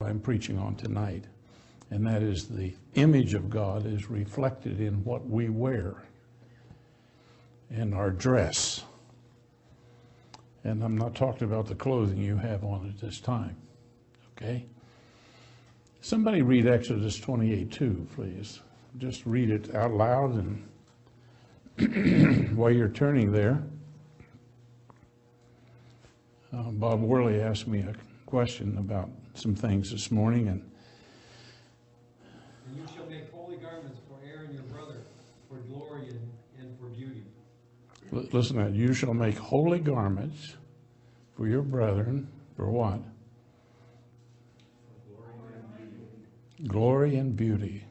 I'm preaching on tonight, and that is the image of God is reflected in what we wear and our dress. And I'm not talking about the clothing you have on at this time, okay? Somebody read Exodus 28:2, please. Just read it out loud, and while you're turning there, Bob Worley asked me a question about some things this morning, and you shall make holy garments for Aaron your brother, for glory and for beauty. Listen to that. You shall make holy garments for your brethren, for what? For glory and beauty. Glory and beauty.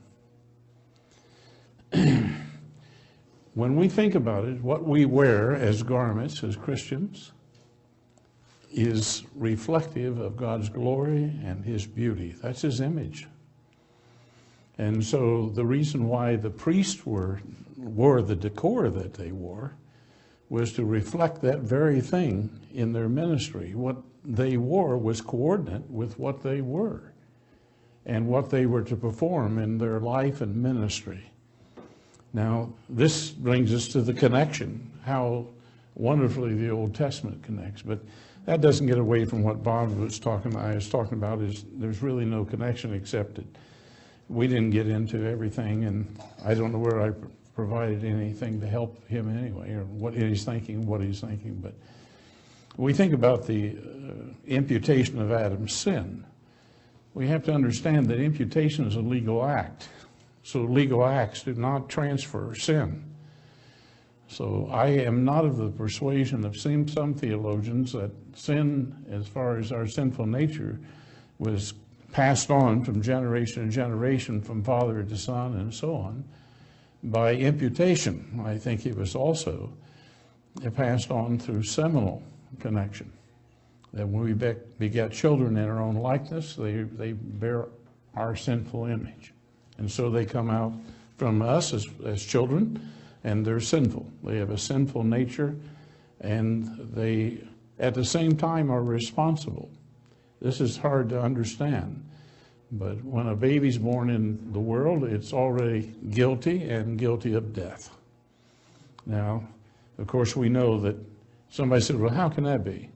When we think about it, what we wear as garments, as Christians, is reflective of God's glory and His beauty. That's His image. And so the reason why the priests wore the decor that they wore was to reflect that very thing in their ministry. What they wore was coordinate with what they were and what they were to perform in their life and ministry. Now, this brings us to the connection, how wonderfully the Old Testament connects. But that doesn't get away from what Bob was talking about, is there's really no connection except that we didn't get into everything, and I don't know where I provided anything to help him anyway, or what he's thinking. But we think about the imputation of Adam's sin. We have to understand that imputation is a legal act. So legal acts do not transfer sin. So I am not of the persuasion of some theologians that sin, as far as our sinful nature, was passed on from generation to generation, from father to son and so on, by imputation. I think it was also passed on through seminal connection. That when we beget children in our own likeness, they bear our sinful image. And so they come out from us as children, and they're sinful. They have a sinful nature, and they, at the same time, are responsible. This is hard to understand, but when a baby's born in the world, it's already guilty and guilty of death. Now, of course, we know that somebody said, well, how can that be?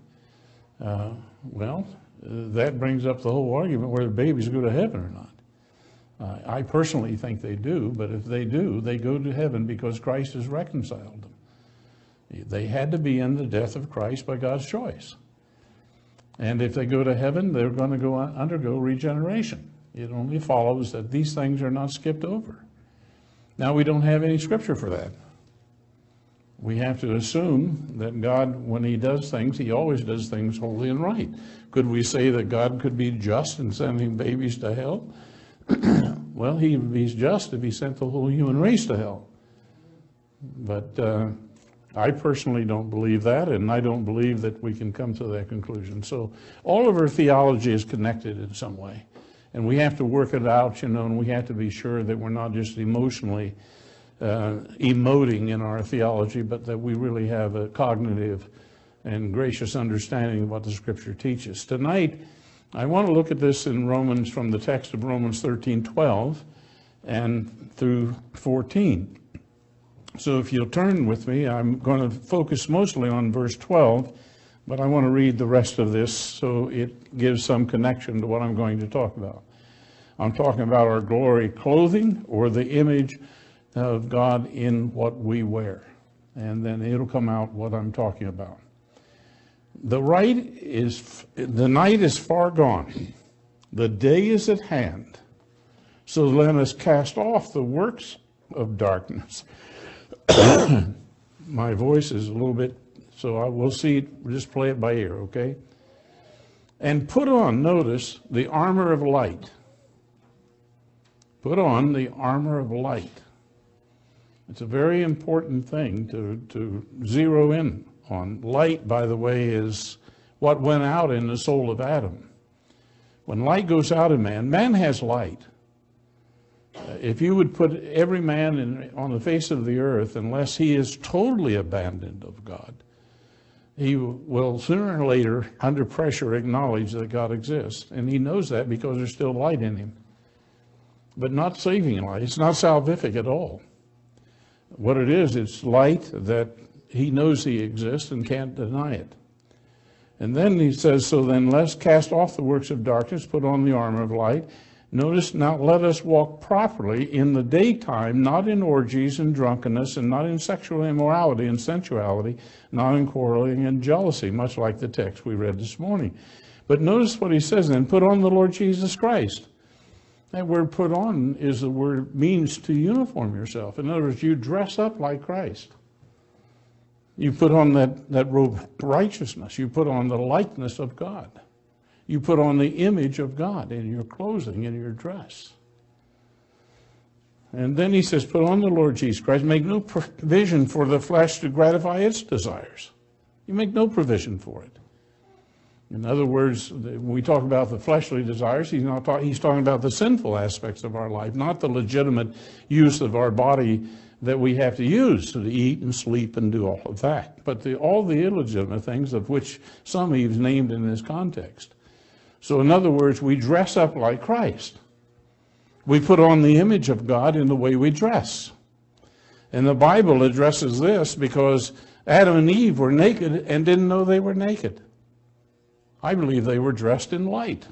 That brings up the whole argument whether babies go to heaven or not. I personally think they do, but if they do, they go to heaven because Christ has reconciled them. They had to be in the death of Christ by God's choice. And if they go to heaven, they're going to undergo regeneration. It only follows that these things are not skipped over. Now, we don't have any scripture for that. We have to assume that God, when He does things, He always does things holy and right. Could we say that God could be just in sending babies to hell? Well, He's just if He sent the whole human race to hell. But I personally don't believe that, and I don't believe that we can come to that conclusion. So all of our theology is connected in some way. And we have to work it out, and we have to be sure that we're not just emotionally emoting in our theology, but that we really have a cognitive and gracious understanding of what the Scripture teaches. Tonight, I want to look at this in Romans, from the text of Romans 13:12 and through 14. So if you'll turn with me, I'm going to focus mostly on verse 12, but I want to read the rest of this so it gives some connection to what I'm going to talk about. I'm talking about our glory clothing, or the image of God in what we wear. And then it'll come out what I'm talking about. The night is far gone. The day is at hand. So let us cast off the works of darkness. My voice is a little bit, so we'll see, just play it by ear, okay? And put on, notice, the armor of light. Put on the armor of light. It's a very important thing to zero in on. Light, by the way, is what went out in the soul of Adam. When light goes out in man has light. If you would put every man on the face of the earth, unless he is totally abandoned of God, he will sooner or later, under pressure, acknowledge that God exists. And he knows that because there's still light in him. But not saving light. It's not salvific at all. What it is, it's light that he knows he exists and can't deny it. And then he says, so then let's cast off the works of darkness, put on the armor of light. Notice, now let us walk properly in the daytime, not in orgies and drunkenness, and not in sexual immorality and sensuality, not in quarreling and jealousy, much like the text we read this morning. But notice what he says then, put on the Lord Jesus Christ. That word put on is the word means to uniform yourself. In other words, you dress up like Christ. You put on that robe of righteousness. You put on the likeness of God. You put on the image of God in your clothing, in your dress. And then he says, put on the Lord Jesus Christ. Make no provision for the flesh to gratify its desires. You make no provision for it. In other words, when we talk about the fleshly desires, he's talking about the sinful aspects of our life, not the legitimate use of our body that we have to use to eat and sleep and do all of that. But all the illegitimate things, of which some he's named in this context. So in other words, we dress up like Christ. We put on the image of God in the way we dress. And the Bible addresses this because Adam and Eve were naked and didn't know they were naked. I believe they were dressed in light.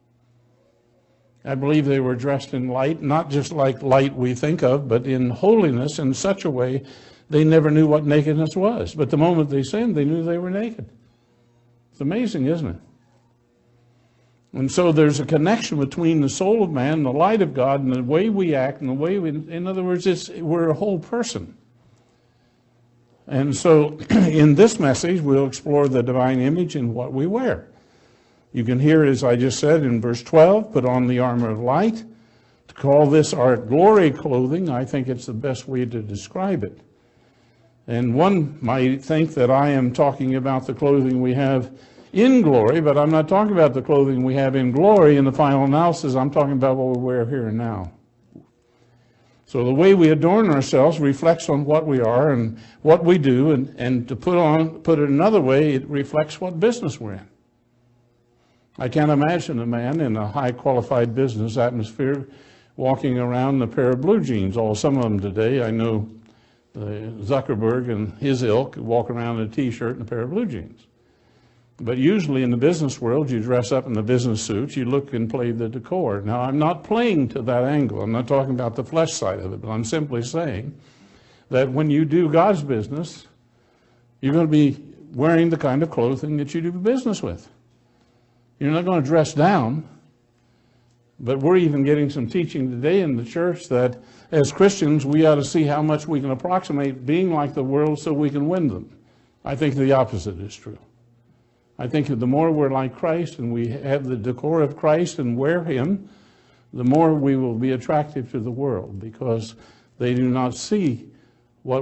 I believe they were dressed in light, not just like light we think of, but in holiness in such a way they never knew what nakedness was. But the moment they sinned, they knew they were naked. It's amazing, isn't it? And so there's a connection between the soul of man, the light of God, and the way we act, and the way we, in other words, we're a whole person. And so in this message, we'll explore the divine image in what we wear. You can hear, as I just said in verse 12, put on the armor of light. To call this our glory clothing, I think it's the best way to describe it. And one might think that I am talking about the clothing we have in glory, but I'm not talking about the clothing we have in glory in the final analysis. I'm talking about what we wear here and now. So the way we adorn ourselves reflects on what we are and what we do, and to put it another way, it reflects what business we're in. I can't imagine a man in a high qualified business atmosphere walking around in a pair of blue jeans. Some of them today, I know Zuckerberg and his ilk walk around in a t-shirt and a pair of blue jeans. But usually in the business world, you dress up in the business suits, you look and play the decor. Now, I'm not playing to that angle. I'm not talking about the flesh side of it, but I'm simply saying that when you do God's business, you're going to be wearing the kind of clothing that you do business with. You're not going to dress down, but we're even getting some teaching today in the church that as Christians, we ought to see how much we can approximate being like the world so we can win them. I think the opposite is true. I think that the more we're like Christ and we have the decor of Christ and wear him, the more we will be attractive to the world because they do not see what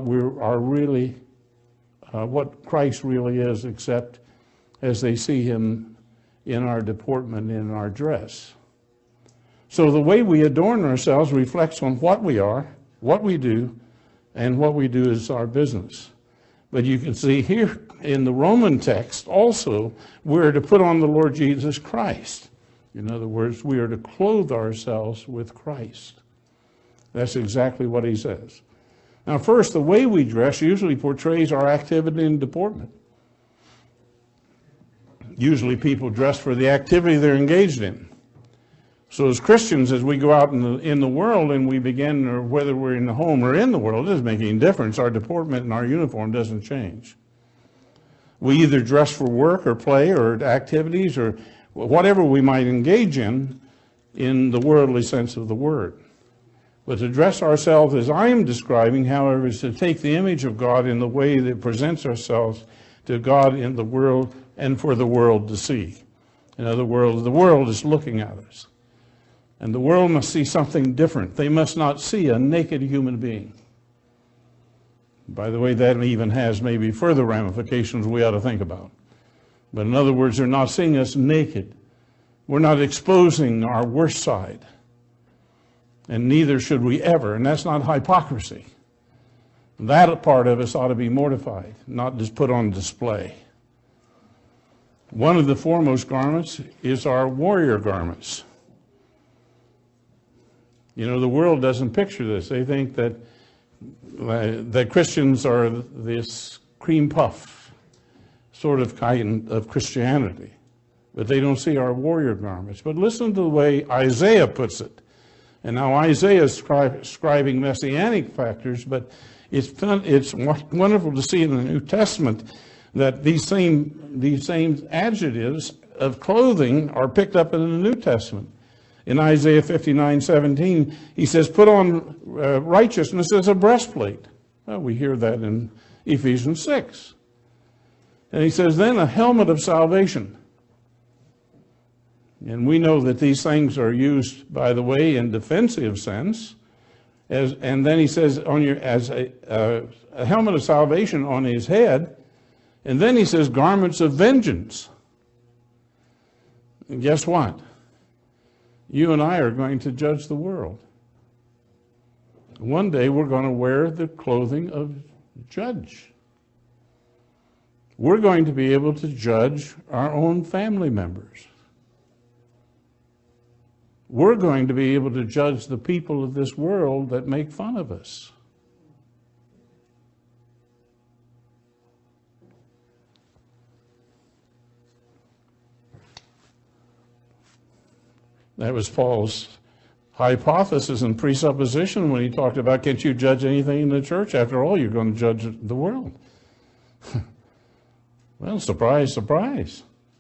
what Christ really is, except as they see him in our deportment, in our dress. So the way we adorn ourselves reflects on what we are, what we do, and what we do is our business. But you can see here in the Roman text also, we're to put on the Lord Jesus Christ. In other words, we are to clothe ourselves with Christ. That's exactly what he says. Now first, the way we dress usually portrays our activity and deportment. Usually people dress for the activity they're engaged in. So as Christians, as we go out in the world and we begin, or whether we're in the home or in the world, it doesn't make any difference. Our deportment and our uniform doesn't change. We either dress for work or play or activities or whatever we might engage in the worldly sense of the word. But to dress ourselves as I am describing, however, is to take the image of God in the way that presents ourselves to God in the world and for the world to see. In other words, the world is looking at us. And the world must see something different. They must not see a naked human being. By the way, that even has maybe further ramifications we ought to think about. But in other words, they're not seeing us naked. We're not exposing our worst side. And neither should we ever. And that's not hypocrisy. That part of us ought to be mortified, not just put on display. One of the foremost garments is our warrior garments. You know, the world doesn't picture this. They think that Christians are this cream puff sort of kind of Christianity, but they don't see our warrior garments. But listen to the way Isaiah puts it. And now Isaiah is scribing messianic factors, but it's wonderful to see in the New Testament that these same adjectives of clothing are picked up in the New Testament. In Isaiah 59:17, he says, put on righteousness as a breastplate. Well, we hear that in Ephesians 6. And he says, then a helmet of salvation. And we know that these things are used, by the way, in defensive sense. And then he says, as a helmet of salvation on his head. And then he says, garments of vengeance. And guess what? You and I are going to judge the world. One day we're going to wear the clothing of judge. We're going to be able to judge our own family members. We're going to be able to judge the people of this world that make fun of us. That was Paul's hypothesis and presupposition when he talked about, can't you judge anything in the church? After all, you're going to judge the world. Well, surprise, surprise.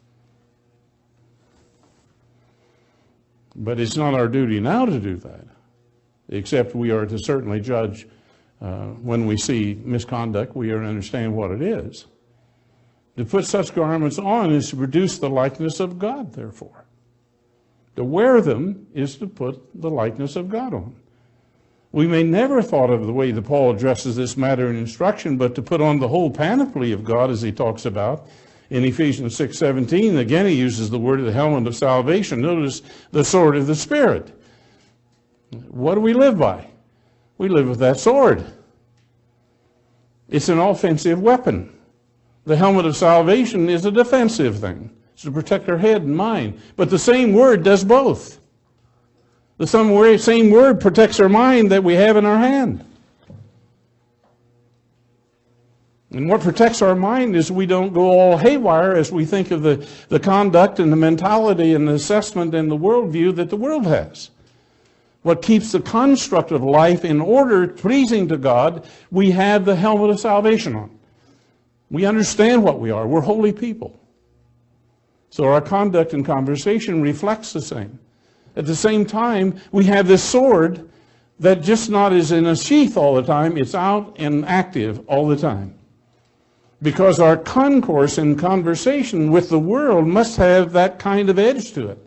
But it's not our duty now to do that, except we are to certainly judge when we see misconduct. We are to understand what it is. To put such garments on is to produce the likeness of God, therefore. To wear them is to put the likeness of God on. We may never have thought of the way that Paul addresses this matter in instruction, but to put on the whole panoply of God, as he talks about in Ephesians 6:17. Again, he uses the word of the helmet of salvation. Notice the sword of the Spirit. What do we live by? We live with that sword. It's an offensive weapon. The helmet of salvation is a defensive thing. It's to protect our head and mind. But the same word does both. The same word protects our mind that we have in our hand. And what protects our mind is we don't go all haywire as we think of the conduct and the mentality and the assessment and the worldview that the world has. What keeps the construct of life in order, pleasing to God, we have the helmet of salvation on. We understand what we are. We're holy people. So our conduct and conversation reflects the same. At the same time, we have this sword that just not is in a sheath all the time, it's out and active all the time. Because our concourse and conversation with the world must have that kind of edge to it.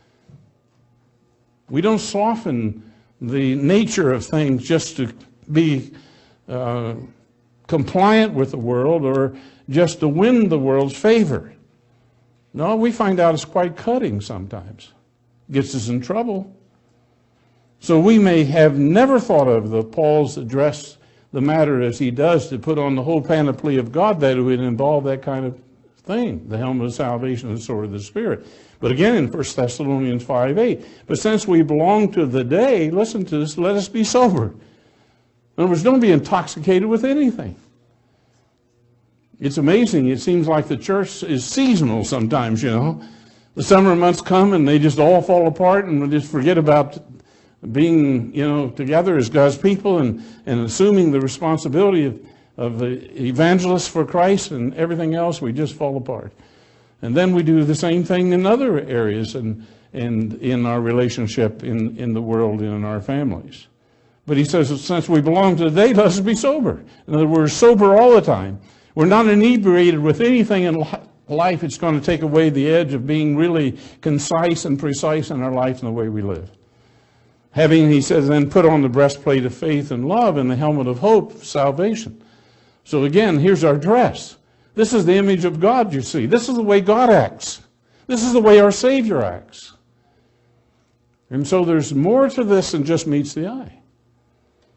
We don't soften the nature of things just to be compliant with the world or just to win the world's favor. No, we find out it's quite cutting sometimes. Gets us in trouble. So we may have never thought of Paul's address the matter as he does to put on the whole panoply of God, that it would involve that kind of thing, the helmet of salvation and the sword of the Spirit. But again, in 1 Thessalonians 5:8, but since we belong to the day, listen to this, let us be sober. In other words, don't be intoxicated with anything. It's amazing. It seems like the church is seasonal sometimes, you know. The summer months come and they just all fall apart and we just forget about being, you know, together as God's people and assuming the responsibility of the evangelists for Christ and everything else. We just fall apart. And then we do the same thing in other areas and in our relationship in the world and in our families. But he says, since we belong to the day, let us be sober. In other words, sober all the time. We're not inebriated with anything in life. It's going to take away the edge of being really concise and precise in our life and the way we live. Having, he says, then put on the breastplate of faith and love and the helmet of hope, salvation. So again, here's our dress. This is the image of God, you see. This is the way God acts. This is the way our Savior acts. And so there's more to this than just meets the eye.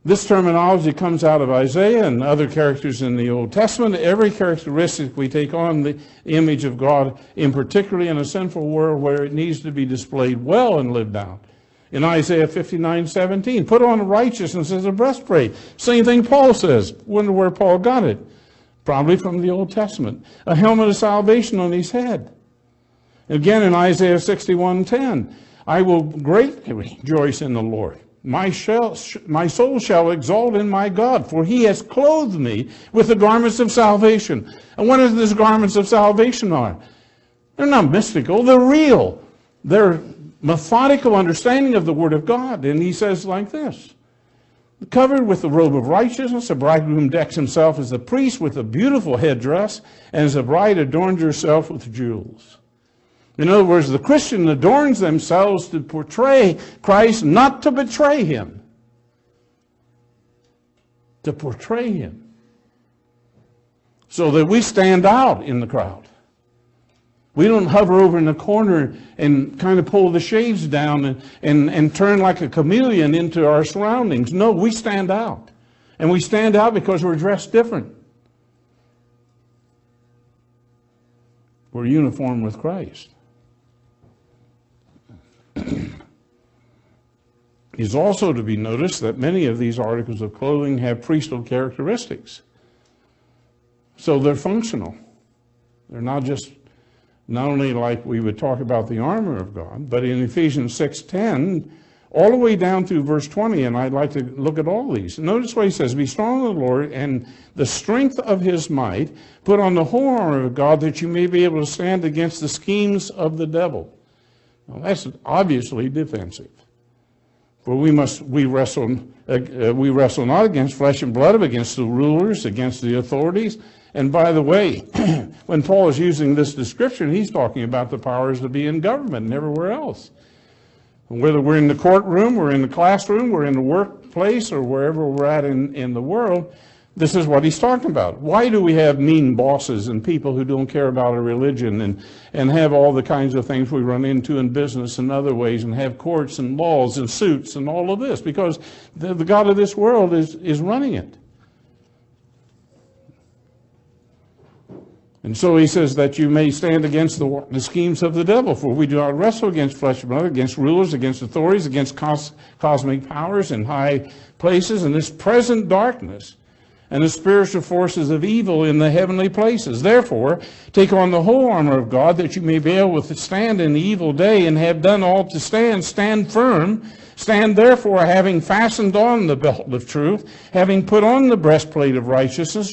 This terminology comes out of Isaiah and other characters in the Old Testament. Every characteristic we take on the image of God, in particularly in a sinful world where it needs to be displayed well and lived out. In Isaiah 59:17, put on righteousness as a breastplate. Same thing Paul says. Wonder where Paul got it. Probably from the Old Testament. A helmet of salvation on his head. Again in Isaiah 61:10, I will greatly rejoice in the Lord. My soul shall exalt in my God, for he has clothed me with the garments of salvation. And what are these garments of salvation are? They're not mystical, they're real. They're methodical understanding of the Word of God. And he says like this, covered with the robe of righteousness, the bridegroom decks himself as a priest with a beautiful headdress, and as a bride adorns herself with jewels. In other words, the Christian adorns themselves to portray Christ, not to betray him. To portray him. So that we stand out in the crowd. We don't hover over in the corner and kind of pull the shades down and turn like a chameleon into our surroundings. No, we stand out. And we stand out because we're dressed different. We're uniform with Christ. It is also to be noticed that many of these articles of clothing have priesthood characteristics. So they're functional. They're not only like we would talk about the armor of God, but in Ephesians 6:10, all the way down through verse 20, and I'd like to look at all these. Notice what he says, be strong in the Lord and the strength of his might, put on the whole armor of God that you may be able to stand against the schemes of the devil. Now that's obviously defensive. For we wrestle not against flesh and blood, but against the rulers, against the authorities. And by the way, when Paul is using this description, he's talking about the powers that be in government and everywhere else. Whether we're in the courtroom, we're in the classroom, we're in the workplace, or wherever we're at in the world, this is what he's talking about. Why do we have mean bosses and people who don't care about a religion and have all the kinds of things we run into in business and other ways, and have courts and laws and suits and all of this? Because the God of this world is running it. And so he says that you may stand against the schemes of the devil, for we do not wrestle against flesh and blood, against rulers, against authorities, against cosmic powers in high places, and this present darkness, and the spiritual forces of evil in the heavenly places. Therefore, take on the whole armor of God, that you may be able to stand in the evil day, and have done all to stand. Stand firm. Stand therefore, having fastened on the belt of truth, having put on the breastplate of righteousness,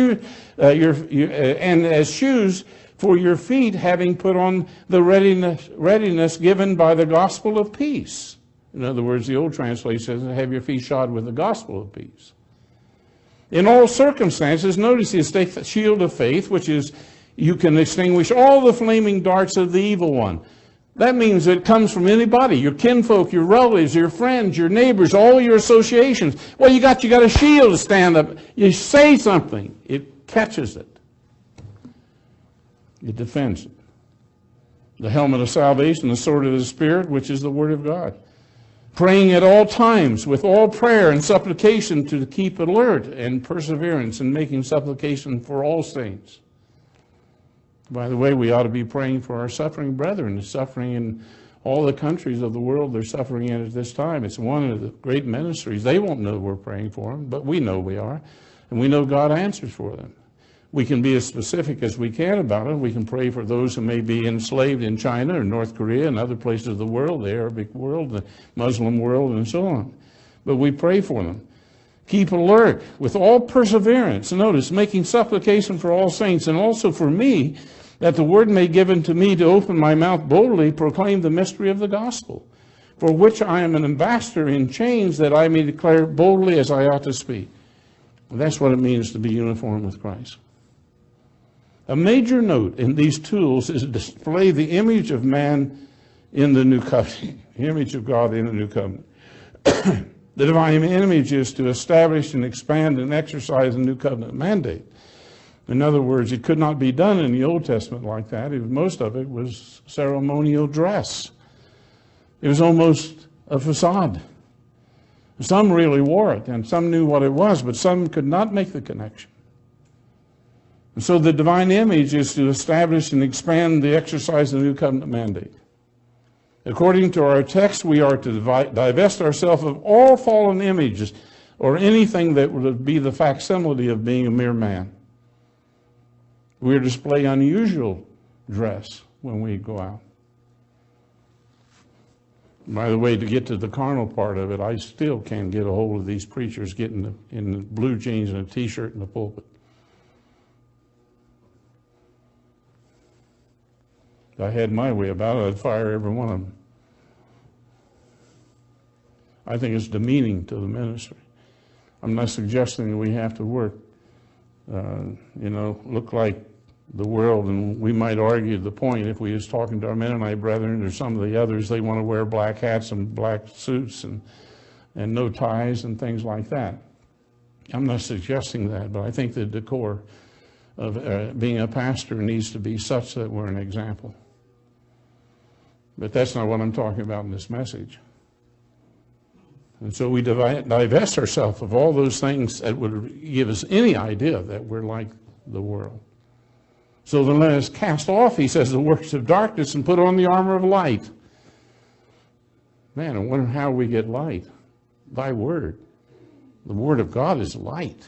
and as shoes for your feet, having put on the readiness given by the gospel of peace. In other words, the old translation says, have your feet shod with the gospel of peace. In all circumstances, notice you take the shield of faith, which is you can extinguish all the flaming darts of the evil one. That means it comes from anybody, your kinfolk, your relatives, your friends, your neighbors, all your associations. Well, you got a shield to stand up. You say something, it catches it. It defends it. The helmet of salvation, the sword of the Spirit, which is the Word of God. Praying at all times with all prayer and supplication to keep alert and perseverance in making supplication for all saints. By the way, we ought to be praying for our suffering brethren, suffering in all the countries of the world they're suffering in at this time. It's one of the great ministries. They won't know we're praying for them, but we know we are. And we know God answers for them. We can be as specific as we can about it. We can pray for those who may be enslaved in China or North Korea and other places of the world, the Arabic world, the Muslim world, and so on. But we pray for them. Keep alert with all perseverance. Notice, making supplication for all saints, and also for me, that the word may be given to me to open my mouth boldly, proclaim the mystery of the gospel, for which I am an ambassador in chains, that I may declare boldly as I ought to speak. And that's what it means to be uniform with Christ. A major note in these tools is to display the image of man in the new covenant, the image of God in the new covenant. The divine image is to establish and expand and exercise a new covenant mandate. In other words, it could not be done in the Old Testament like that. Most of it was ceremonial dress. It was almost a facade. Some really wore it, and some knew what it was, but some could not make the connection. And so the divine image is to establish and expand the exercise of the new covenant mandate. According to our text, we are to divest ourselves of all fallen images or anything that would be the facsimile of being a mere man. We are to display unusual dress when we go out. By the way, to get to the carnal part of it, I still can't get a hold of these preachers getting in the blue jeans and a t-shirt in the pulpit. If I had my way about it, I'd fire every one of them. I think it's demeaning to the ministry. I'm not suggesting that we have to work, look like the world, and we might argue the point if we was talking to our Mennonite brethren or some of the others, they want to wear black hats and black suits and no ties and things like that. I'm not suggesting that, but I think the decor of being a pastor needs to be such that we're an example. But that's not what I'm talking about in this message. And so we divest ourselves of all those things that would give us any idea that we're like the world. So then let us cast off, he says, the works of darkness and put on the armor of light. Man, I wonder how we get light. Thy word. The word of God is light.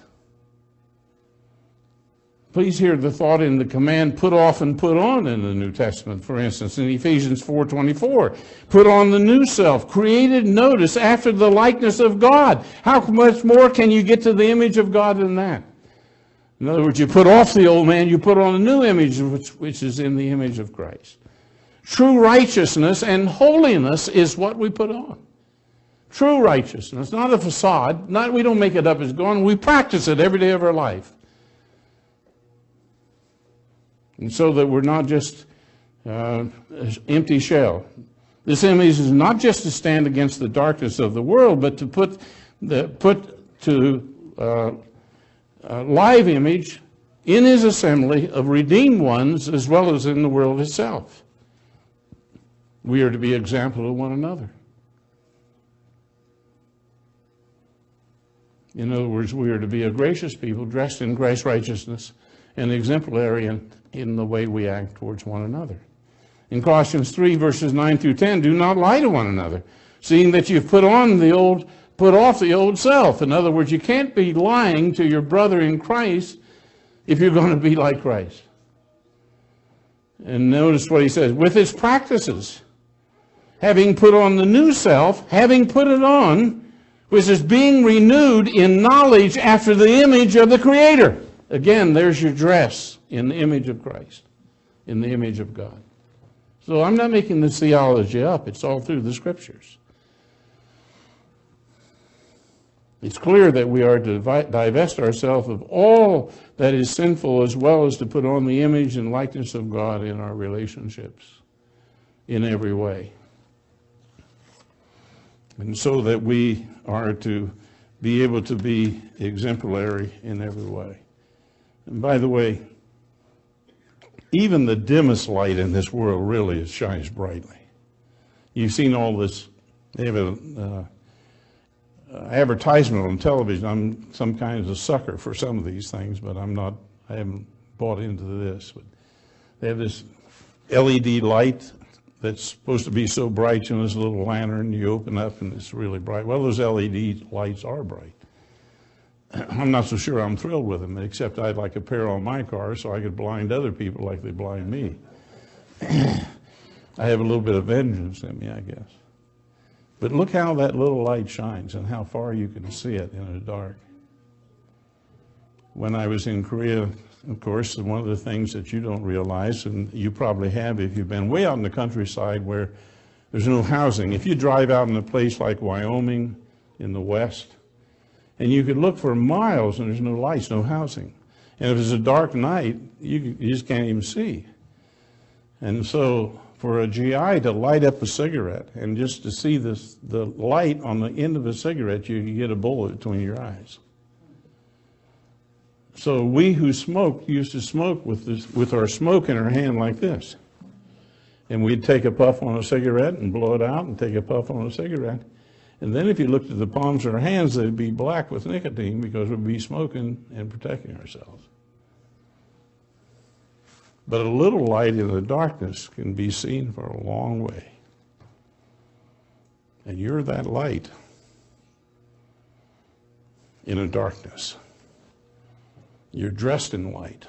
Please hear the thought in the command, put off and put on in the New Testament. For instance, in Ephesians 4:24, put on the new self, created, notice, after the likeness of God. How much more can you get to the image of God than that? In other words, you put off the old man, you put on a new image, which is in the image of Christ. True righteousness and holiness is what we put on. True righteousness, not a facade. We don't make it up as going. We practice it every day of our life. And so that we're not just an empty shell. This image is not just to stand against the darkness of the world, but to put live image in his assembly of redeemed ones as well as in the world itself. We are to be example to one another. In other words, we are to be a gracious people dressed in Christ's righteousness and exemplary in the way we act towards one another. In Colossians 3, verses 9 through 10, do not lie to one another, seeing that you've put off the old self. In other words, you can't be lying to your brother in Christ if you're going to be like Christ. And notice what he says, with its practices, having put on the new self, having put it on, which is being renewed in knowledge after the image of the Creator. Again, there's your dress in the image of Christ, in the image of God. So I'm not making this theology up. It's all through the Scriptures. It's clear that we are to divest ourselves of all that is sinful as well as to put on the image and likeness of God in our relationships in every way. And so that we are to be able to be exemplary in every way. And by the way, even the dimmest light in this world really shines brightly. You've seen all this. They have an advertisement on television. I'm some kind of a sucker for some of these things, but I haven't bought into this. But they have this LED light that's supposed to be so bright, this little lantern you open up and it's really bright. Well, those LED lights are bright. I'm not so sure I'm thrilled with them, except I'd like a pair on my car so I could blind other people like they blind me. I have a little bit of vengeance in me, I guess. But look how that little light shines and how far you can see it in the dark. When I was in Korea, of course, one of the things that you don't realize, and you probably have if you've been way out in the countryside where there's no housing. If you drive out in a place like Wyoming in the west, and you could look for miles and there's no lights, no housing. And if it's a dark night, you just can't even see. And so for a GI to light up a cigarette and just to see the light on the end of a cigarette, you can get a bullet between your eyes. So we who smoked used to smoke with our smoke in our hand like this. And we'd take a puff on a cigarette and blow it out and take a puff on a cigarette. And then if you looked at the palms of our hands, they'd be black with nicotine because we'd be smoking and protecting ourselves. But a little light in the darkness can be seen for a long way. And you're that light in a darkness. You're dressed in white.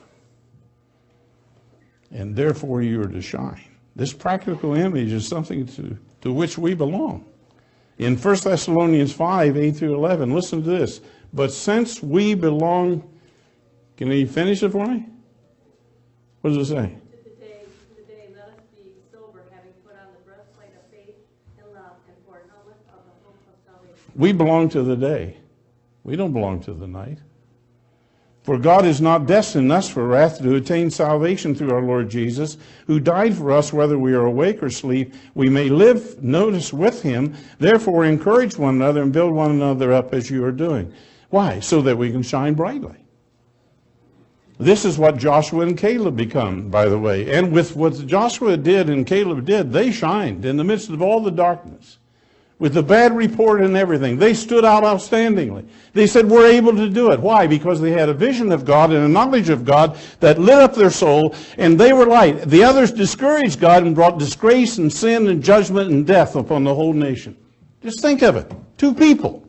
And therefore you are to shine. This practical image is something to which we belong. In 1 Thessalonians 5, 8 through 11, listen to this. But since we belong, can you finish it for me? What does it say? To the day, let us be sober, having put on the breastplate of faith and love, and for an helmet of the hope of salvation. We belong to the day. We don't belong to the night. For God is not destined us for wrath to attain salvation through our Lord Jesus, who died for us whether we are awake or asleep. We may live, notice, with him. Therefore encourage one another and build one another up as you are doing. Why? So that we can shine brightly. This is what Joshua and Caleb become, by the way. And with what Joshua did and Caleb did, they shined in the midst of all the darkness. With the bad report and everything, they stood out outstandingly. They said, we're able to do it. Why? Because they had a vision of God and a knowledge of God that lit up their soul, and they were light. The others discouraged God and brought disgrace and sin and judgment and death upon the whole nation. Just think of it. 2 people.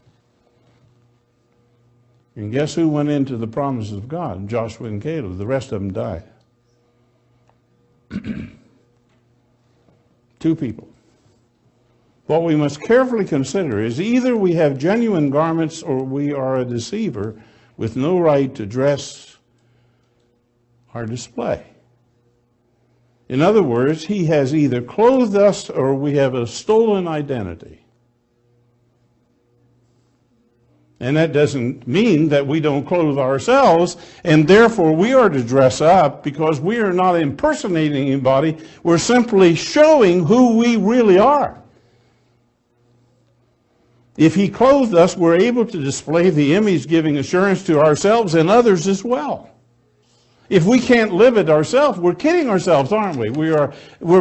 And guess who went into the promises of God? Joshua and Caleb. The rest of them died. 2 people. What we must carefully consider is either we have genuine garments or we are a deceiver with no right to dress our display. In other words, he has either clothed us or we have a stolen identity. And that doesn't mean that we don't clothe ourselves, and therefore we are to dress up, because we are not impersonating anybody. We're simply showing who we really are. If he clothed us, we're able to display the image, giving assurance to ourselves and others as well. If we can't live it ourselves, we're kidding ourselves, aren't we? We have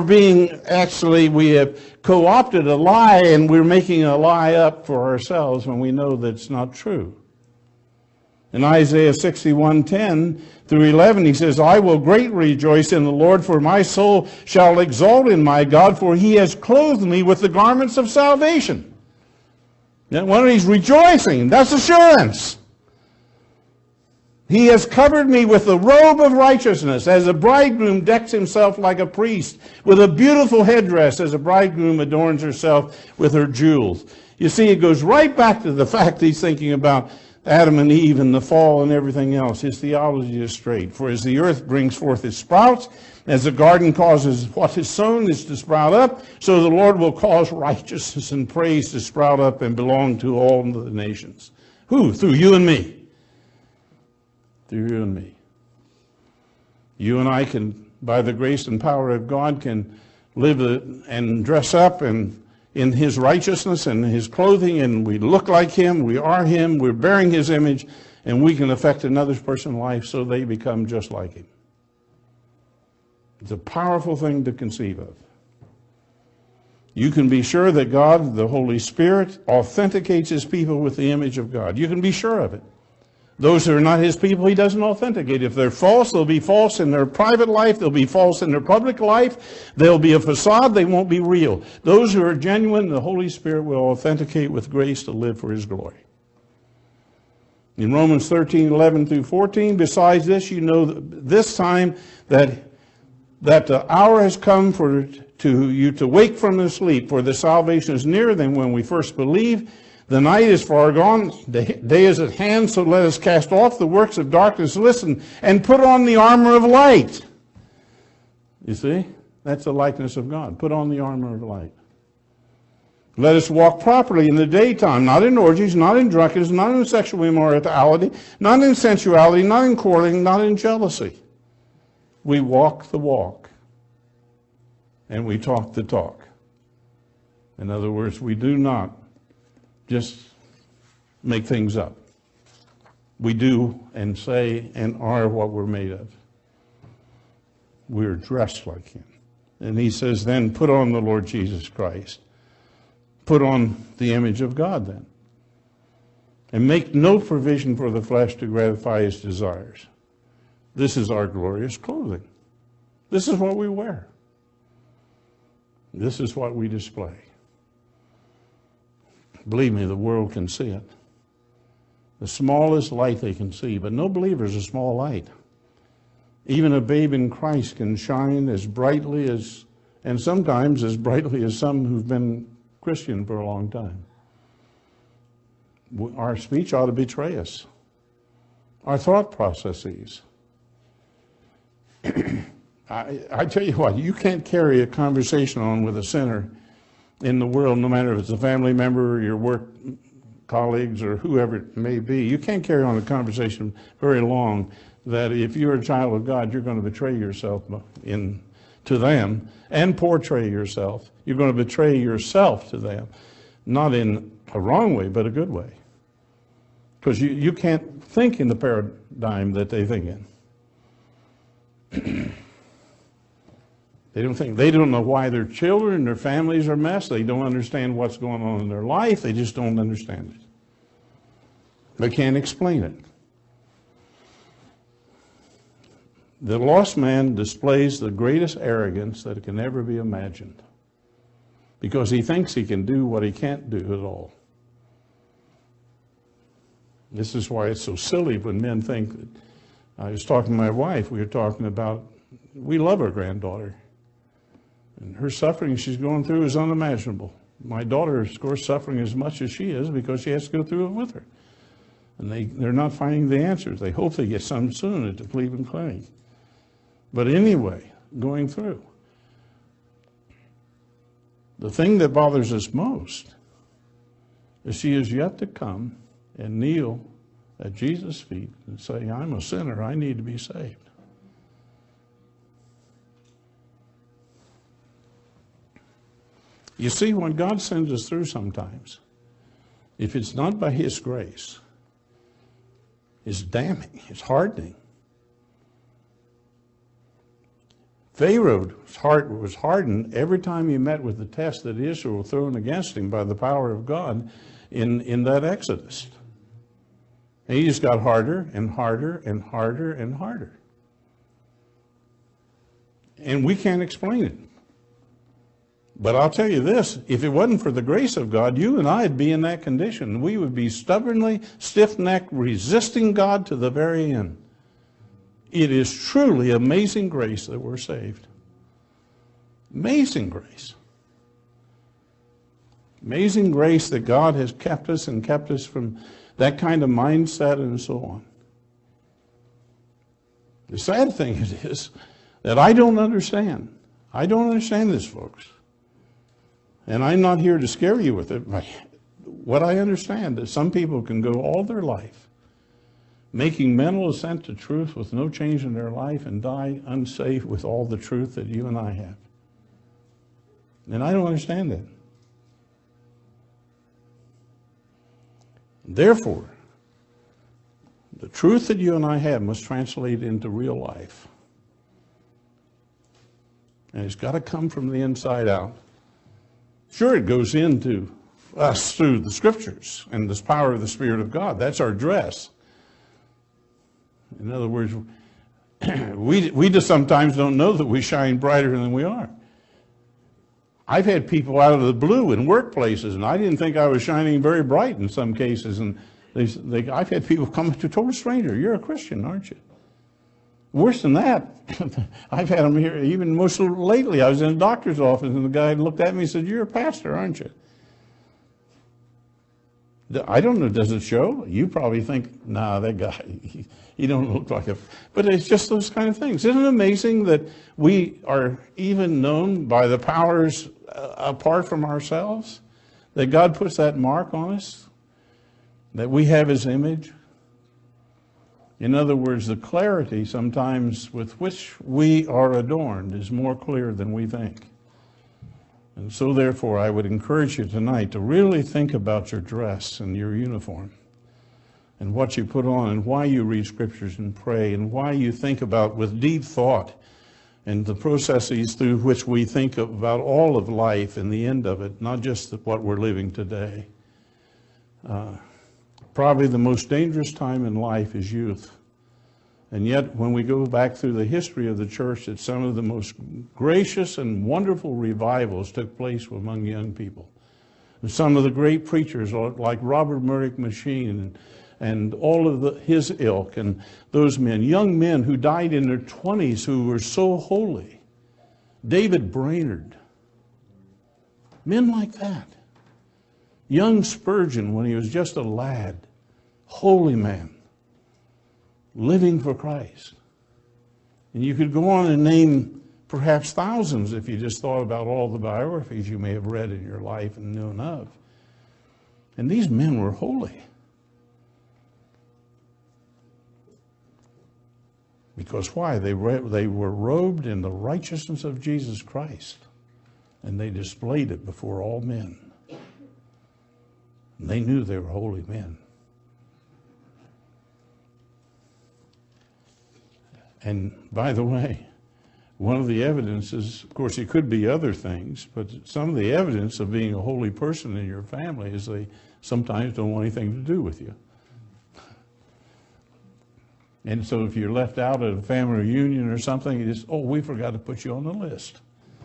co-opted a lie, and we're making a lie up for ourselves when we know that's not true. In Isaiah 61:10 through 11, he says, I will greatly rejoice in the Lord, for my soul shall exult in my God, for he has clothed me with the garments of salvation. And when he's rejoicing, that's assurance. He has covered me with the robe of righteousness, as a bridegroom decks himself like a priest, with a beautiful headdress, as a bridegroom adorns herself with her jewels. You see, it goes right back to the fact he's thinking about Adam and Eve and the fall and everything else. His theology is straight. For as the earth brings forth its sprouts, as the garden causes what is sown is to sprout up, so the Lord will cause righteousness and praise to sprout up and belong to all the nations. Who? Through you and me. Through you and me. You and I can, by the grace and power of God, can live and dress up and in his righteousness and his clothing, and we look like him, we are him, we're bearing his image, and we can affect another person's life so they become just like him. It's a powerful thing to conceive of. You can be sure that God, the Holy Spirit, authenticates his people with the image of God. You can be sure of it. Those who are not his people, he doesn't authenticate. If they're false, they'll be false in their private life. They'll be false in their public life. They'll be a facade. They won't be real. Those who are genuine, the Holy Spirit will authenticate with grace to live for his glory. In Romans 13:11 through 14, besides this, you know this time that the hour has come for you to wake from the sleep, for the salvation is nearer than when we first believed. The night is far gone, the day is at hand, so let us cast off the works of darkness, listen, and put on the armor of light. You see? That's the likeness of God. Put on the armor of light. Let us walk properly in the daytime, not in orgies, not in drunkenness, not in sexual immorality, not in sensuality, not in quarreling, not in jealousy. We walk the walk, and we talk the talk. In other words, we do not just make things up. We do and say and are what we're made of. We're dressed like him. And he says, then put on the Lord Jesus Christ. put on the image of God then. And make no provision for the flesh to gratify its desires. This is our glorious clothing. This is what we wear. This is what we display. Believe me, the world can see it. The smallest light they can see, but no believer is a small light. Even a babe in Christ can shine as brightly as, and sometimes as brightly as some who've been Christian for a long time. Our speech ought to betray us. Our thought processes. I tell you what, you can't carry a conversation on with a sinner in the world, no matter if it's a family member or your work colleagues or whoever it may be. You can't carry on a conversation very long that if you're a child of God, you're going to betray yourself to them and portray yourself. You're going to betray yourself to them, not in a wrong way, but a good way. Because you can't think in the paradigm that they think in. They don't know why their children, their families are messed. They don't understand what's going on in their life. They just don't understand it. They can't explain it. The lost man displays the greatest arrogance that can ever be imagined, because he thinks he can do what he can't do at all. This is why it's so silly when men think that. I was talking to my wife, we love our granddaughter. And her suffering she's going through is unimaginable. My daughter is, of course, suffering as much as she is because she has to go through it with her. And they're not finding the answers. They hope they get some soon at the Cleveland Clinic. But anyway, going through. The thing that bothers us most is she is yet to come and kneel at Jesus' feet and say, I'm a sinner, I need to be saved. You see, when God sends us through sometimes, if it's not by His grace, it's damning, it's hardening. Pharaoh's heart was hardened every time he met with the test that Israel thrown against him by the power of God in that Exodus. And he just got harder and harder and harder and harder. And we can't explain it. But I'll tell you this, if it wasn't for the grace of God, you and I would be in that condition. We would be stubbornly, stiff-necked, resisting God to the very end. It is truly amazing grace that we're saved. Amazing grace. Amazing grace that God has kept us and kept us from that kind of mindset and so on. The sad thing is that I don't understand. I don't understand this, folks. And I'm not here to scare you with it. What I understand is some people can go all their life making mental assent to truth with no change in their life and die unsaved with all the truth that you and I have. And I don't understand that. Therefore, the truth that you and I have must translate into real life. And it's got to come from the inside out. Sure, it goes into us through the Scriptures and this power of the Spirit of God. That's our dress. In other words, we just sometimes don't know that we shine brighter than we are. I've had people out of the blue in workplaces, and I didn't think I was shining very bright in some cases. And I've had people come to a total stranger. You're a Christian, aren't you? Worse than that, I've had them here, even most lately, I was in a doctor's office, and the guy looked at me and said, you're a pastor, aren't you? I don't know, does it show? You probably think, nah, that guy, he don't look like a... But it's just those kind of things. Isn't it amazing that we are even known by the powers apart from ourselves? That God puts that mark on us? That we have His image? In other words, the clarity sometimes with which we are adorned is more clear than we think. And so therefore, I would encourage you tonight to really think about your dress and your uniform and what you put on and why you read Scriptures and pray and why you think about with deep thought and the processes through which we think about all of life and the end of it, not just what we're living today. Probably the most dangerous time in life is youth. And yet, when we go back through the history of the church, that some of the most gracious and wonderful revivals took place among young people. And some of the great preachers, like Robert Murray M'Cheyne and all of his ilk, and those men, young men who died in their 20s who were so holy. David Brainerd, men like that. Young Spurgeon, when he was just a lad, holy man, living for Christ. And you could go on and name perhaps thousands if you just thought about all the biographies you may have read in your life and known of. And these men were holy. Because why? They were robed in the righteousness of Jesus Christ. And they displayed it before all men. And they knew they were holy men. And by the way, one of the evidences, of course it could be other things, but some of the evidence of being a holy person in your family is they sometimes don't want anything to do with you. And so if you're left out at a family reunion or something, you just, oh, we forgot to put you on the list.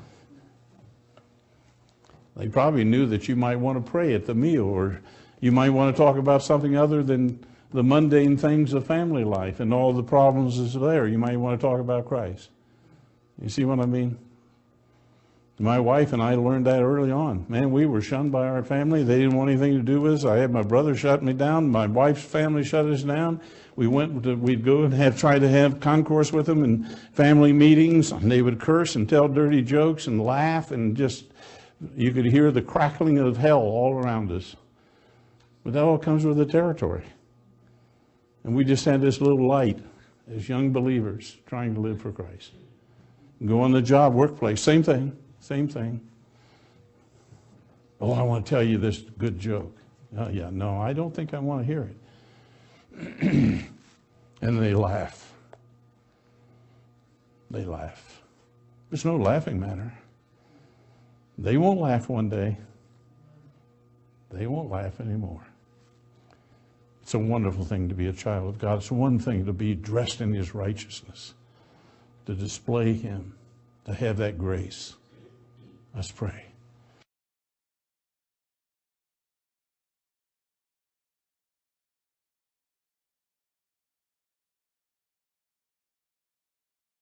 They probably knew that you might want to pray at the meal, or you might want to talk about something other than the mundane things of family life and all the problems that's there. You might want to talk about Christ. You see what I mean? My wife and I learned that early on. Man, we were shunned by our family. They didn't want anything to do with us. I had my brother shut me down. My wife's family shut us down. We'd go and try to have concourse with them in family meetings, and they would curse and tell dirty jokes and laugh, and just, you could hear the crackling of hell all around us. But that all comes with the territory. And we just had this little light as young believers trying to live for Christ. Go on the job, workplace, same thing, same thing. Oh, I want to tell you this good joke. Oh, yeah, no, I don't think I want to hear it. And they laugh. They laugh. There's no laughing matter. They won't laugh one day. They won't laugh anymore. It's a wonderful thing to be a child of God. It's one thing to be dressed in His righteousness, to display Him, to have that grace. Let's pray.